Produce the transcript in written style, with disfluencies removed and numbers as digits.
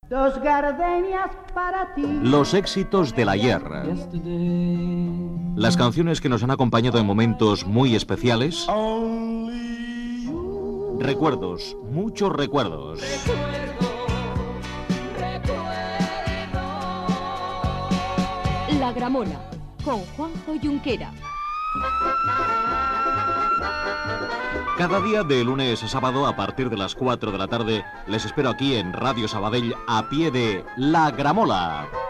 Dos gardenias para ti. Los éxitos del ayer. Las canciones que nos han acompañado en momentos muy especiales. Recuerdos, muchos recuerdos. La Gramola, con Juanjo Junquera. Cada día de lunes a sábado a partir de las 4 de la tarde les espero aquí en Radio Sabadell a pie de La Gramola.